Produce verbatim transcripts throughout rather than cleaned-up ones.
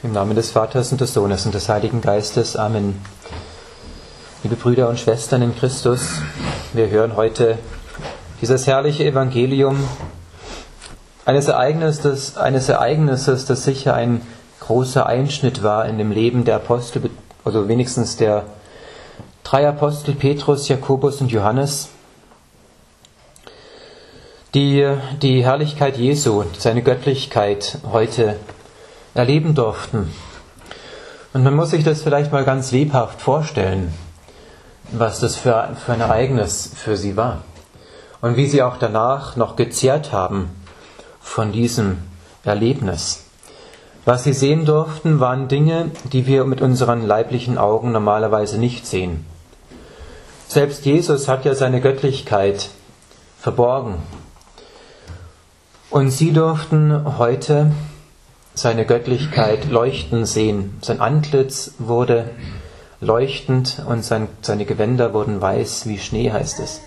Im Namen des Vaters und des Sohnes und des Heiligen Geistes. Amen. Liebe Brüder und Schwestern in Christus, wir hören heute dieses herrliche Evangelium eines Ereignisses, eines Ereignisses, das sicher ein großer Einschnitt war in dem Leben der Apostel, also wenigstens der drei Apostel Petrus, Jakobus und Johannes, die die Herrlichkeit Jesu, seine Göttlichkeit heute erleben durften. Und man muss sich das vielleicht mal ganz lebhaft vorstellen, was das für, für ein Ereignis für sie war. Und wie sie auch danach noch gezehrt haben von diesem Erlebnis. Was sie sehen durften, waren Dinge, die wir mit unseren leiblichen Augen normalerweise nicht sehen. Selbst Jesus hat ja seine Göttlichkeit verborgen. Und sie durften heute seine Göttlichkeit leuchten sehen. Sein Antlitz wurde leuchtend und sein, seine Gewänder wurden weiß wie Schnee, heißt es.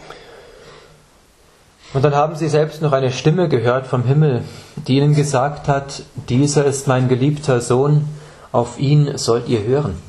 Und dann haben sie selbst noch eine Stimme gehört vom Himmel, die ihnen gesagt hat, dieser ist mein geliebter Sohn, auf ihn sollt ihr hören.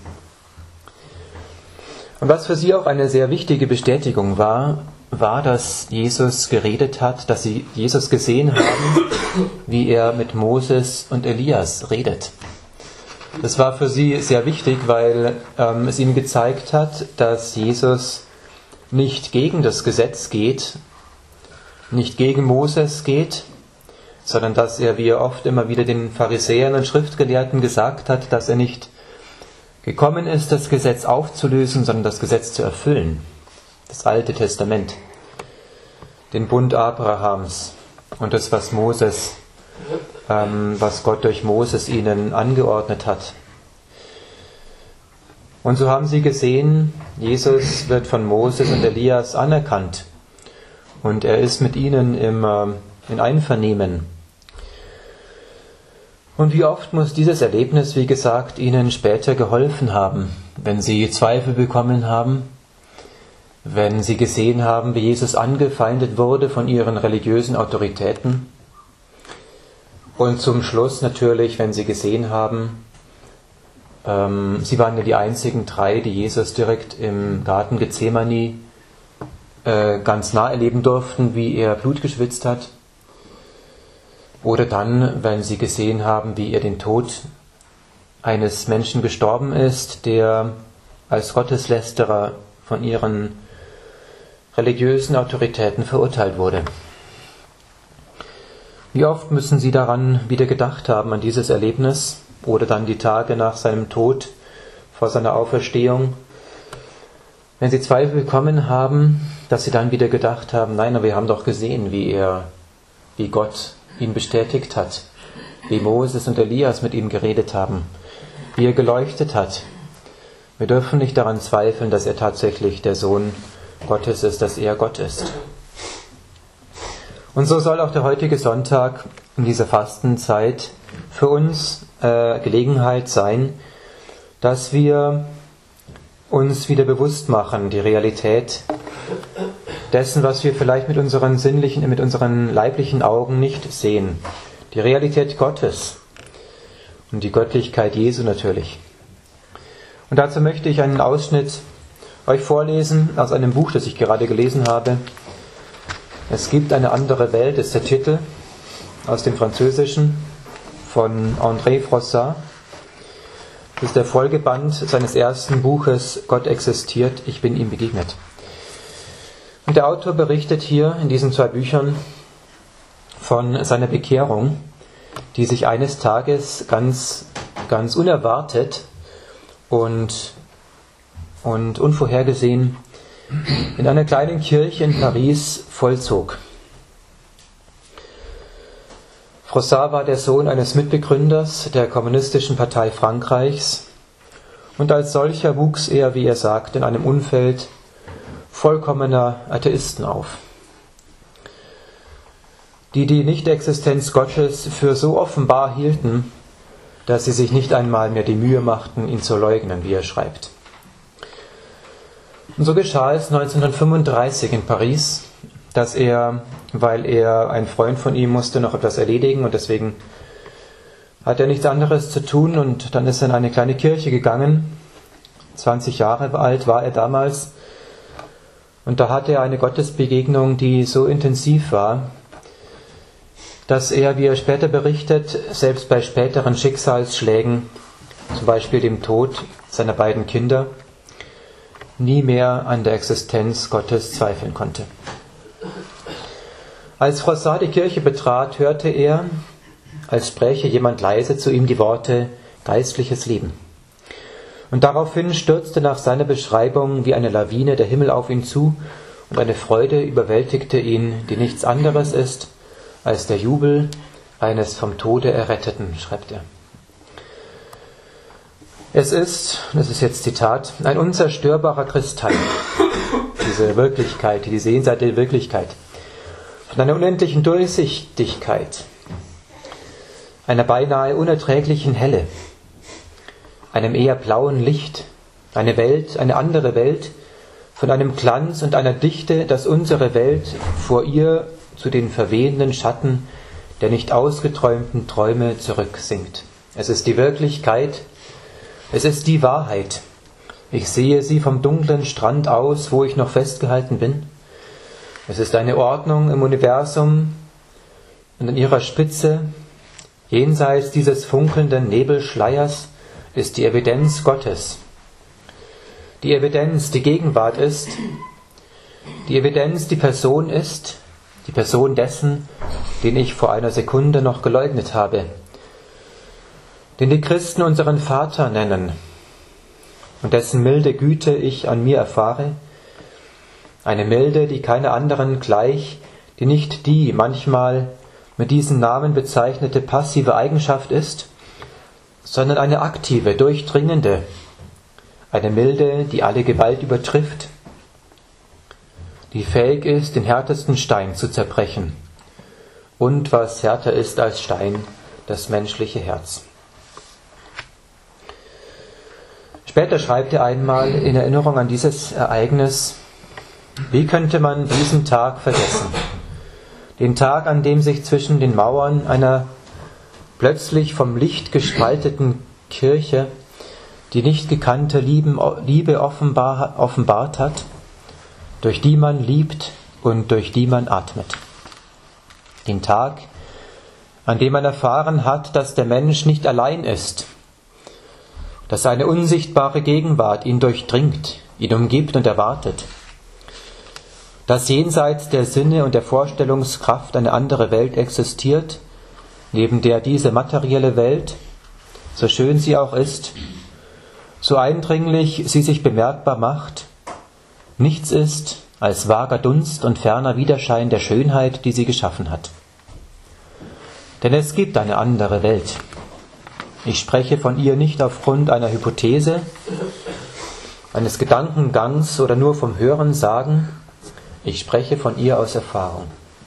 Und was für sie auch eine sehr wichtige Bestätigung war, war, dass Jesus geredet hat, dass sie Jesus gesehen haben, wie er mit Moses und Elias redet. Das war für sie sehr wichtig, weil ähm, es ihnen gezeigt hat, dass Jesus nicht gegen das Gesetz geht, nicht gegen Moses geht, sondern dass er, wie er oft immer wieder den Pharisäern und Schriftgelehrten gesagt hat, dass er nicht gekommen ist, das Gesetz aufzulösen, sondern das Gesetz zu erfüllen. Das Alte Testament, den Bund Abrahams und das, was Moses, ähm, was Gott durch Moses ihnen angeordnet hat. Und so haben sie gesehen, Jesus wird von Moses und Elias anerkannt und er ist mit ihnen im, äh, in Einvernehmen. Und wie oft muss dieses Erlebnis, wie gesagt, ihnen später geholfen haben, wenn sie Zweifel bekommen haben, wenn sie gesehen haben, wie Jesus angefeindet wurde von ihren religiösen Autoritäten. Und zum Schluss natürlich, wenn sie gesehen haben, ähm, sie waren ja die einzigen drei, die Jesus direkt im Garten Gethsemane äh, ganz nah erleben durften, wie er Blut geschwitzt hat. Oder dann, wenn sie gesehen haben, wie er den Tod eines Menschen gestorben ist, der als Gotteslästerer von ihren religiösen Autoritäten verurteilt wurde. Wie oft müssen Sie daran wieder gedacht haben, an dieses Erlebnis oder dann die Tage nach seinem Tod, vor seiner Auferstehung, wenn Sie Zweifel bekommen haben, dass Sie dann wieder gedacht haben, nein, aber wir haben doch gesehen, wie er, wie Gott ihn bestätigt hat, wie Moses und Elias mit ihm geredet haben, wie er geleuchtet hat. Wir dürfen nicht daran zweifeln, dass er tatsächlich der Sohn Gottes ist, dass er Gott ist. Und so soll auch der heutige Sonntag in dieser Fastenzeit für uns äh, Gelegenheit sein, dass wir uns wieder bewusst machen, die Realität dessen, was wir vielleicht mit unseren sinnlichen, mit unseren leiblichen Augen nicht sehen. Die Realität Gottes und die Göttlichkeit Jesu natürlich. Und dazu möchte ich einen Ausschnitt euch vorlesen aus einem Buch, das ich gerade gelesen habe. Es gibt eine andere Welt, ist der Titel, aus dem Französischen von André Froissart. Das ist der Folgeband seines ersten Buches Gott existiert, ich bin ihm begegnet. Und der Autor berichtet hier in diesen zwei Büchern von seiner Bekehrung, die sich eines Tages ganz, ganz unerwartet und und unvorhergesehen in einer kleinen Kirche in Paris vollzog. Froissart war der Sohn eines Mitbegründers der Kommunistischen Partei Frankreichs und als solcher wuchs er, wie er sagt, in einem Umfeld vollkommener Atheisten auf, die die Nichtexistenz Gottes für so offenbar hielten, dass sie sich nicht einmal mehr die Mühe machten, ihn zu leugnen, wie er schreibt. Und so geschah es neunzehnhundertfünfunddreißig in Paris, dass er, weil er, ein Freund von ihm musste noch etwas erledigen und deswegen hat er nichts anderes zu tun und dann ist er in eine kleine Kirche gegangen. zwanzig Jahre alt war er damals. Und da hatte er eine Gottesbegegnung, die so intensiv war, dass er, wie er später berichtet, selbst bei späteren Schicksalsschlägen, zum Beispiel dem Tod seiner beiden Kinder, nie mehr an der Existenz Gottes zweifeln konnte. Als Froissart die Kirche betrat, hörte er, als spräche jemand leise zu ihm die Worte geistliches Leben. Und daraufhin stürzte nach seiner Beschreibung wie eine Lawine der Himmel auf ihn zu und eine Freude überwältigte ihn, die nichts anderes ist als der Jubel eines vom Tode Erretteten, schreibt er. Es ist, das ist jetzt Zitat, ein unzerstörbarer Kristall, diese Wirklichkeit, diese jenseitige Wirklichkeit, von einer unendlichen Durchsichtigkeit, einer beinahe unerträglichen Helle, einem eher blauen Licht, eine Welt, eine andere Welt, von einem Glanz und einer Dichte, dass unsere Welt vor ihr zu den verwehenden Schatten der nicht ausgeträumten Träume zurücksinkt. Es ist die Wirklichkeit, es ist die Wahrheit. Ich sehe sie vom dunklen Strand aus, wo ich noch festgehalten bin. Es ist eine Ordnung im Universum und an ihrer Spitze, jenseits dieses funkelnden Nebelschleiers, ist die Evidenz Gottes. Die Evidenz, die Gegenwart ist, die Evidenz, die Person ist, die Person dessen, den ich vor einer Sekunde noch geleugnet habe, den die Christen unseren Vater nennen und dessen milde Güte ich an mir erfahre, eine Milde, die keiner anderen gleich, die nicht die manchmal mit diesen Namen bezeichnete passive Eigenschaft ist, sondern eine aktive, durchdringende, eine Milde, die alle Gewalt übertrifft, die fähig ist, den härtesten Stein zu zerbrechen und, was härter ist als Stein, das menschliche Herz. Später schreibt er einmal in Erinnerung an dieses Ereignis: Wie könnte man diesen Tag vergessen? Den Tag, an dem sich zwischen den Mauern einer plötzlich vom Licht gespalteten Kirche die nicht gekannte Liebe offenbar, offenbart hat, durch die man liebt und durch die man atmet. Den Tag, an dem man erfahren hat, dass der Mensch nicht allein ist, dass eine unsichtbare Gegenwart ihn durchdringt, ihn umgibt und erwartet, dass jenseits der Sinne und der Vorstellungskraft eine andere Welt existiert, neben der diese materielle Welt, so schön sie auch ist, so eindringlich sie sich bemerkbar macht, nichts ist als vager Dunst und ferner Widerschein der Schönheit, die sie geschaffen hat. Denn es gibt eine andere Welt. Ich spreche von ihr nicht aufgrund einer Hypothese, eines Gedankengangs oder nur vom Hörensagen. Ich spreche von ihr aus Erfahrung.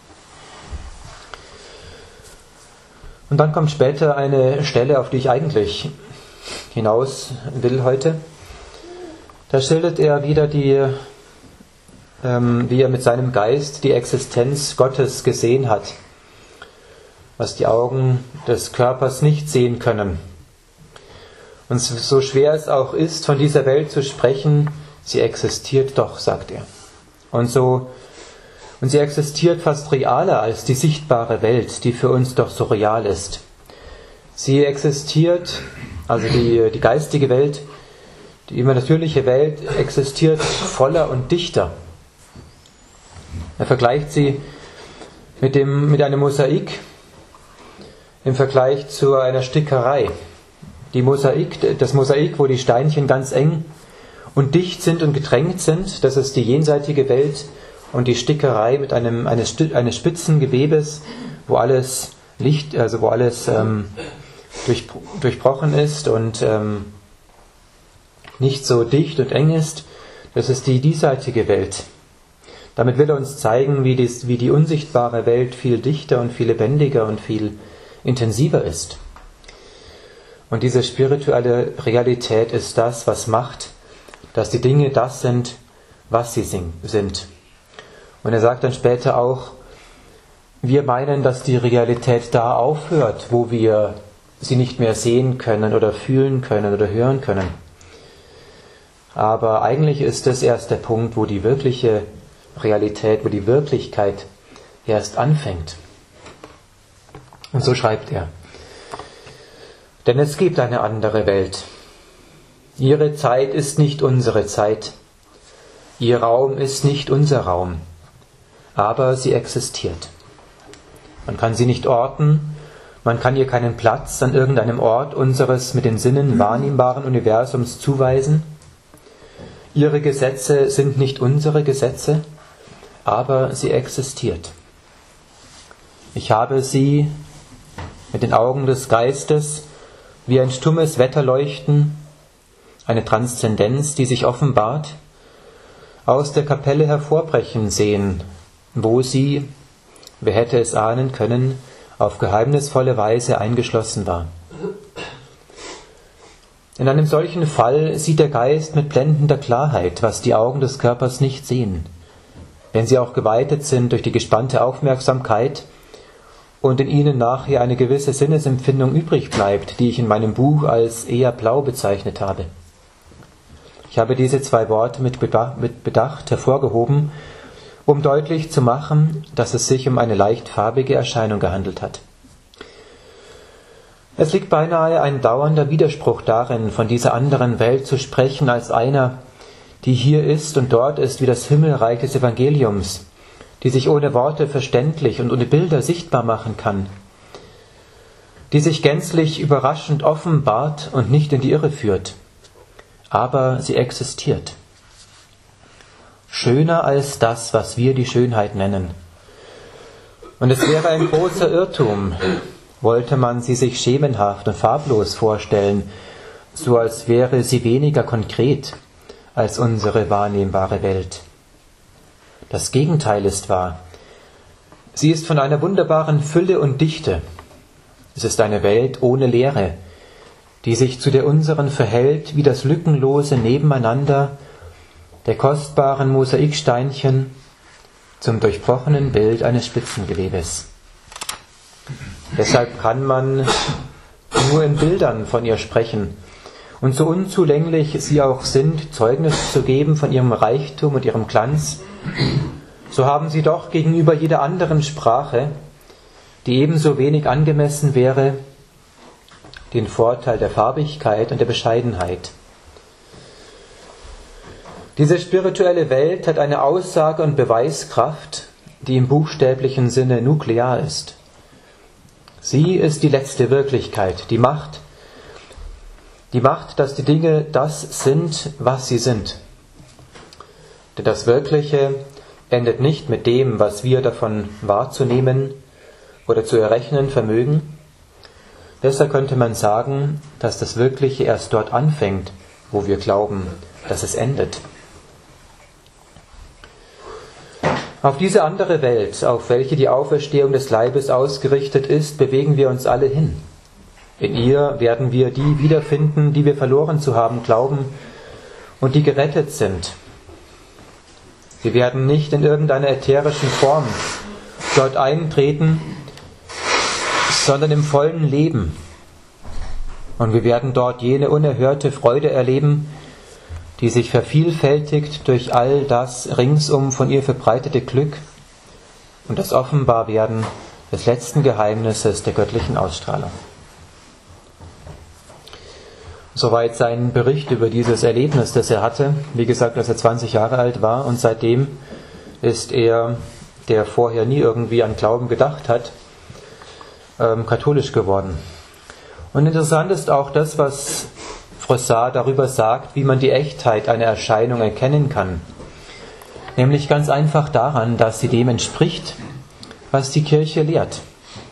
Und dann kommt später eine Stelle, auf die ich eigentlich hinaus will heute. Da schildert er wieder, die, ähm, wie er mit seinem Geist die Existenz Gottes gesehen hat, was die Augen des Körpers nicht sehen können. Und so schwer es auch ist, von dieser Welt zu sprechen, sie existiert doch, sagt er. Und so und sie existiert fast realer als die sichtbare Welt, die für uns doch so real ist. Sie existiert, also die, die geistige Welt, die immer natürliche Welt existiert voller und dichter. Er vergleicht sie mit, dem, mit einem Mosaik im Vergleich zu einer Stickerei. Die Mosaik, das Mosaik, wo die Steinchen ganz eng und dicht sind und gedrängt sind, das ist die jenseitige Welt, und die Stickerei mit einem eines, eines spitzen Gewebes, wo alles Licht, also wo alles ähm, durch, durchbrochen ist und ähm, nicht so dicht und eng ist, das ist die diesseitige Welt. Damit will er uns zeigen, wie, dies, wie die unsichtbare Welt viel dichter und viel lebendiger und viel intensiver ist. Und diese spirituelle Realität ist das, was macht, dass die Dinge das sind, was sie sind. Und er sagt dann später auch, wir meinen, dass die Realität da aufhört, wo wir sie nicht mehr sehen können oder fühlen können oder hören können. Aber eigentlich ist es erst der Punkt, wo die wirkliche Realität, wo die Wirklichkeit erst anfängt. Und so schreibt er: Denn es gibt eine andere Welt. Ihre Zeit ist nicht unsere Zeit. Ihr Raum ist nicht unser Raum. Aber sie existiert. Man kann sie nicht orten, man kann ihr keinen Platz an irgendeinem Ort unseres mit den Sinnen wahrnehmbaren Universums zuweisen. Ihre Gesetze sind nicht unsere Gesetze, aber sie existiert. Ich habe sie mit den Augen des Geistes wie ein stummes Wetterleuchten, eine Transzendenz, die sich offenbart, aus der Kapelle hervorbrechen sehen, wo sie, wer hätte es ahnen können, auf geheimnisvolle Weise eingeschlossen war. In einem solchen Fall sieht der Geist mit blendender Klarheit, was die Augen des Körpers nicht sehen, wenn sie auch geweitet sind durch die gespannte Aufmerksamkeit und in ihnen nachher eine gewisse Sinnesempfindung übrig bleibt, die ich in meinem Buch als eher blau bezeichnet habe. Ich habe diese zwei Worte mit Bedacht hervorgehoben, um deutlich zu machen, dass es sich um eine leicht farbige Erscheinung gehandelt hat. Es liegt beinahe ein dauernder Widerspruch darin, von dieser anderen Welt zu sprechen, als einer, die hier ist und dort ist wie das Himmelreich des Evangeliums, die sich ohne Worte verständlich und ohne Bilder sichtbar machen kann, die sich gänzlich überraschend offenbart und nicht in die Irre führt, aber sie existiert. Schöner als das, was wir die Schönheit nennen. Und es wäre ein großer Irrtum, wollte man sie sich schemenhaft und farblos vorstellen, so als wäre sie weniger konkret als unsere wahrnehmbare Welt. Das Gegenteil ist wahr. Sie ist von einer wunderbaren Fülle und Dichte. Es ist eine Welt ohne Leere, die sich zu der unseren verhält wie das lückenlose Nebeneinander der kostbaren Mosaiksteinchen zum durchbrochenen Bild eines Spitzengewebes. Deshalb kann man nur in Bildern von ihr sprechen. Und so unzulänglich sie auch sind, Zeugnis zu geben von ihrem Reichtum und ihrem Glanz, so haben sie doch gegenüber jeder anderen Sprache, die ebenso wenig angemessen wäre, den Vorteil der Farbigkeit und der Bescheidenheit. Diese spirituelle Welt hat eine Aussage- und Beweiskraft, die im buchstäblichen Sinne nuklear ist. Sie ist die letzte Wirklichkeit, die Macht, die Macht, dass die Dinge das sind, was sie sind. Denn das Wirkliche endet nicht mit dem, was wir davon wahrzunehmen oder zu errechnen vermögen. Deshalb könnte man sagen, dass das Wirkliche erst dort anfängt, wo wir glauben, dass es endet. Auf diese andere Welt, auf welche die Auferstehung des Leibes ausgerichtet ist, bewegen wir uns alle hin. In ihr werden wir die wiederfinden, die wir verloren zu haben glauben und die gerettet sind. Sie werden nicht in irgendeiner ätherischen Form dort eintreten, sondern im vollen Leben. Und wir werden dort jene unerhörte Freude erleben, die sich vervielfältigt durch all das ringsum von ihr verbreitete Glück und das Offenbarwerden des letzten Geheimnisses der göttlichen Ausstrahlung. Soweit sein Bericht über dieses Erlebnis, das er hatte. Wie gesagt, als er zwanzig Jahre alt war, und seitdem ist er, der vorher nie irgendwie an Glauben gedacht hat, ähm, katholisch geworden. Und interessant ist auch das, was Froissart darüber sagt, wie man die Echtheit einer Erscheinung erkennen kann. Nämlich ganz einfach daran, dass sie dem entspricht, was die Kirche lehrt.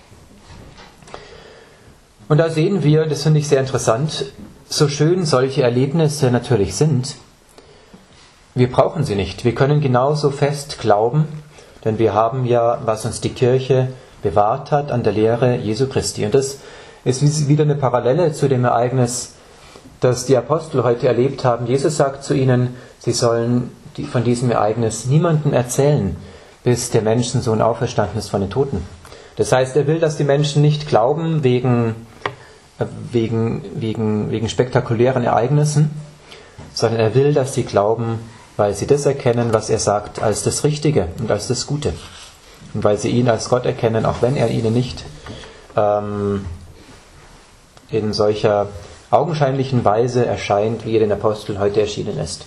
Und da sehen wir, das finde ich sehr interessant, so schön solche Erlebnisse natürlich sind, wir brauchen sie nicht. Wir können genauso fest glauben, denn wir haben ja, was uns die Kirche bewahrt hat, an der Lehre Jesu Christi. Und das ist wieder eine Parallele zu dem Ereignis, das die Apostel heute erlebt haben. Jesus sagt zu ihnen, sie sollen von diesem Ereignis niemandem erzählen, bis der Menschensohn auferstanden ist von den Toten. Das heißt, er will, dass die Menschen nicht glauben wegen wegen, wegen, wegen spektakulären Ereignissen, sondern er will, dass sie glauben, weil sie das erkennen, was er sagt, als das Richtige und als das Gute. Und weil sie ihn als Gott erkennen, auch wenn er ihnen nicht ähm, in solcher augenscheinlichen Weise erscheint, wie er den Aposteln heute erschienen ist.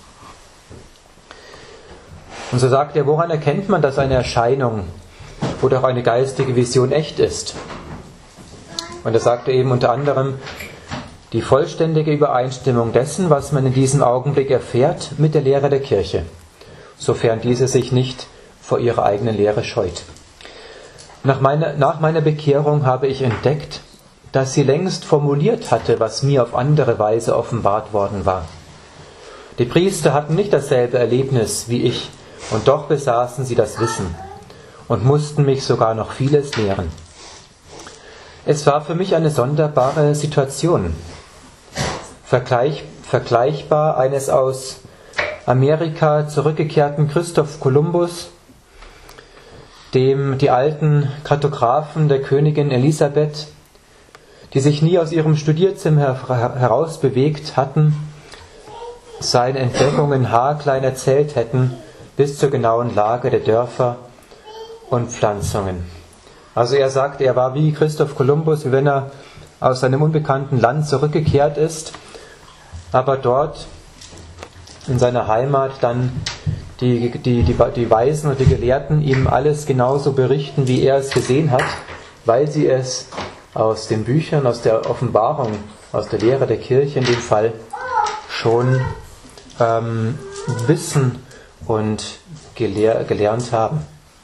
Und so sagt er, woran erkennt man, dass eine Erscheinung oder auch eine geistige Vision echt ist? Und er sagte eben unter anderem, die vollständige Übereinstimmung dessen, was man in diesem Augenblick erfährt, mit der Lehre der Kirche, sofern diese sich nicht vor ihrer eigenen Lehre scheut. Nach meiner, nach meiner Bekehrung habe ich entdeckt, dass sie längst formuliert hatte, was mir auf andere Weise offenbart worden war. Die Priester hatten nicht dasselbe Erlebnis wie ich, und doch besaßen sie das Wissen und mussten mich sogar noch vieles lehren. Es war für mich eine sonderbare Situation, vergleich, vergleichbar eines aus Amerika zurückgekehrten Christoph Kolumbus, dem die alten Kartografen der Königin Elisabeth, die sich nie aus ihrem Studierzimmer herausbewegt hatten, seine Entdeckungen haarklein erzählt hätten, bis zur genauen Lage der Dörfer und Pflanzungen. Also er sagt, er war wie Christoph Kolumbus, wie wenn er aus einem unbekannten Land zurückgekehrt ist, aber dort in seiner Heimat dann die, die, die, die Weisen und die Gelehrten ihm alles genauso berichten, wie er es gesehen hat, weil sie es aus den Büchern, aus der Offenbarung, aus der Lehre der Kirche in dem Fall schon ähm, wissen und gelehr, gelernt haben.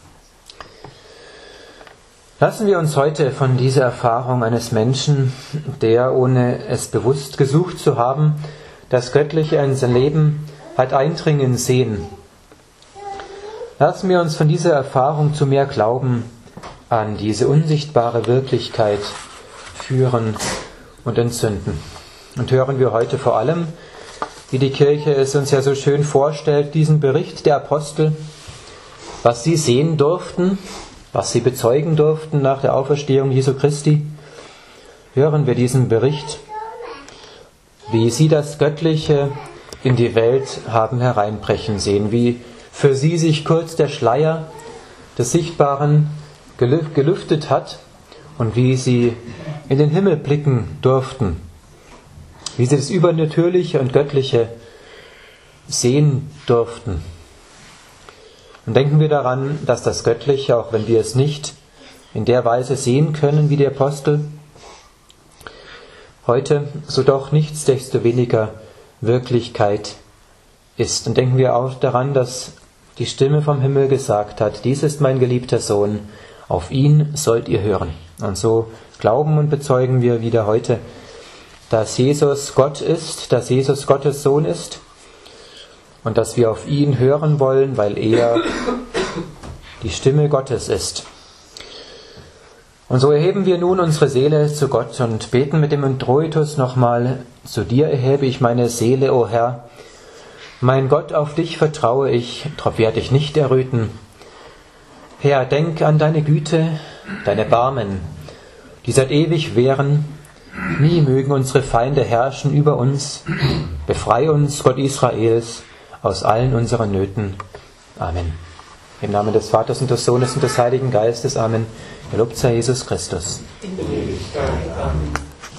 Lassen wir uns heute von dieser Erfahrung eines Menschen, der, ohne es bewusst gesucht zu haben, das Göttliche in sein Leben hat eindringen sehen. Lassen wir uns von dieser Erfahrung zu mehr Glauben an diese unsichtbare Wirklichkeit führen und entzünden. Und hören wir heute vor allem, wie die Kirche es uns ja so schön vorstellt, diesen Bericht der Apostel, was sie sehen durften, was sie bezeugen durften nach der Auferstehung Jesu Christi. Hören wir diesen Bericht, wie sie das Göttliche in die Welt haben hereinbrechen sehen, wie für sie sich kurz der Schleier des Sichtbaren gelüftet hat und wie sie in den Himmel blicken durften, wie sie das Übernatürliche und Göttliche sehen durften. Und denken wir daran, dass das Göttliche, auch wenn wir es nicht in der Weise sehen können wie die Apostel, heute so doch nichtsdestoweniger Wirklichkeit ist. Und denken wir auch daran, dass die Stimme vom Himmel gesagt hat, dies ist mein geliebter Sohn, auf ihn sollt ihr hören. Und so glauben und bezeugen wir wieder heute, dass Jesus Gott ist, dass Jesus Gottes Sohn ist und dass wir auf ihn hören wollen, weil er die Stimme Gottes ist. Und so erheben wir nun unsere Seele zu Gott und beten mit dem Introitus nochmal, zu dir erhebe ich meine Seele, o Herr. Mein Gott, auf dich vertraue ich, drauf werde ich nicht erröten. Herr, denk an deine Güte, deine Barmen, die seit ewig währen. Nie mögen unsere Feinde herrschen über uns. Befrei uns, Gott Israels, aus allen unseren Nöten. Amen. Im Namen des Vaters und des Sohnes und des Heiligen Geistes. Amen. Gelobt sei Jesus Christus. In Ewigkeit. Amen.